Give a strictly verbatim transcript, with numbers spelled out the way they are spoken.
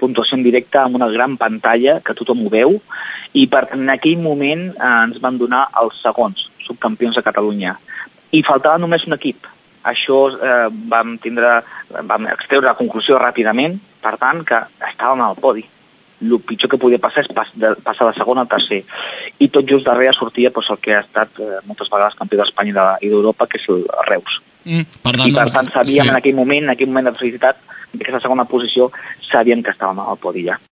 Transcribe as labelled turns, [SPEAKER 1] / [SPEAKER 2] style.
[SPEAKER 1] puntuació en directe amb una gran pantalla que tothom ho veu, i per en aquell moment eh, ens van donar els segons subcampions de Catalunya. I faltava només un equip. Això eh, vam tindre, vam extreure la conclusió ràpidament, per tant, que estàvem al podi. El pitjor que podia passar és pas, de, passar de segon al tercer. I tot just darrere sortia doncs, el que ha estat eh, moltes vegades campió d'Espanya i d'Europa, que és el Reus.
[SPEAKER 2] Mm, per tant,
[SPEAKER 1] I per tant sabíem
[SPEAKER 2] sí.
[SPEAKER 1] en aquell moment, en aquell moment de felicitat, d'aquesta segona posició, sabíem que estàvem al podi ja.